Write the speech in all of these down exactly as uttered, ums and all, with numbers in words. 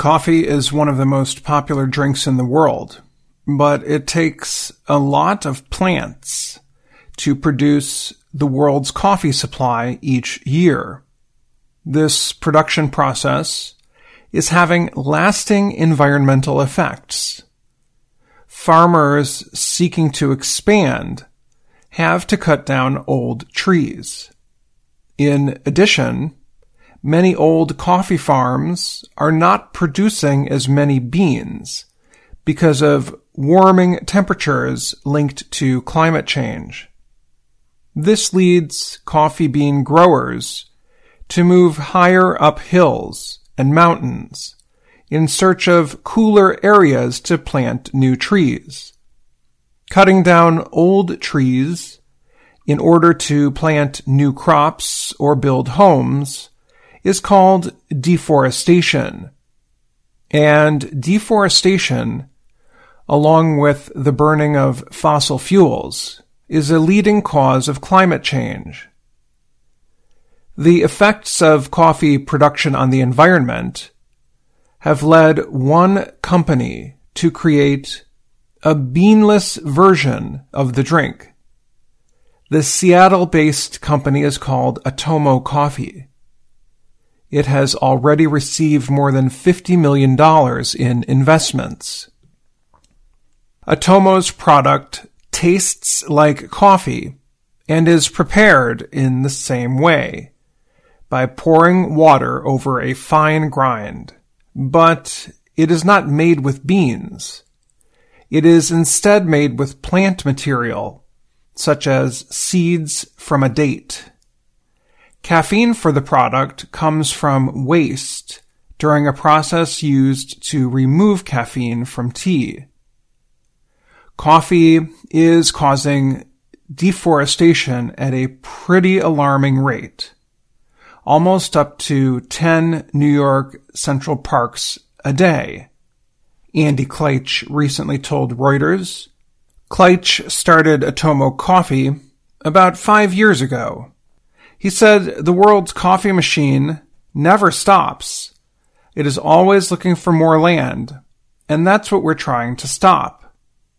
Coffee is one of the most popular drinks in the world, but it takes a lot of plants to produce the world's coffee supply each year. This production process is having lasting environmental effects. Farmers seeking to expand have to cut down old trees. In addition, many old coffee farms are not producing as many beans because of warming temperatures linked to climate change. This leads coffee bean growers to move higher up hills and mountains in search of cooler areas to plant new trees. Cutting down old trees in order to plant new crops or build homes is called deforestation. And deforestation, along with the burning of fossil fuels, is a leading cause of climate change. The effects of coffee production on the environment have led one company to create a beanless version of the drink. The Seattle-based company is called Atomo Coffee. It has already received more than fifty million dollars in investments. Atomo's product tastes like coffee and is prepared in the same way, by pouring water over a fine grind. But it is not made with beans. It is instead made with plant material, such as seeds from a date. Caffeine for the product comes from waste during a process used to remove caffeine from tea. Coffee is causing deforestation at a pretty alarming rate, almost up to ten New York Central Parks a day. Andy Kleitch recently told Reuters. Kleitch started Atomo Coffee about five years ago. He said the world's coffee machine never stops. It is always looking for more land, and that's what we're trying to stop.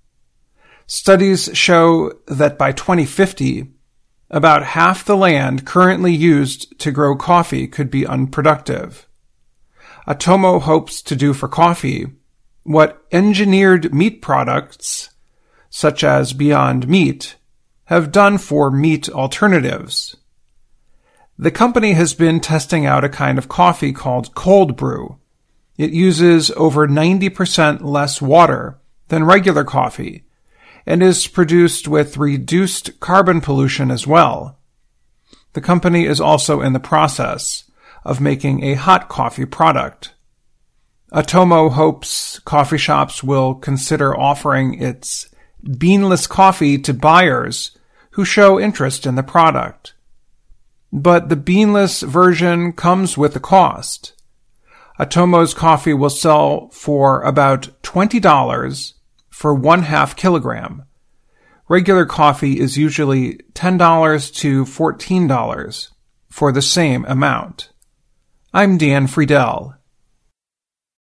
Studies show that by twenty fifty, about half the land currently used to grow coffee could be unproductive. Atomo hopes to do for coffee what engineered meat products, such as Beyond Meat, have done for meat alternatives. The company has been testing out a kind of coffee called cold brew. It uses over ninety percent less water than regular coffee and is produced with reduced carbon pollution as well. The company is also in the process of making a hot coffee product. Atomo hopes coffee shops will consider offering its beanless coffee to buyers who show interest in the product. But the beanless version comes with a cost. Atomo's coffee will sell for about twenty dollars for one half kilogram. Regular coffee is usually ten dollars to fourteen dollars for the same amount. I'm Dan Friedel.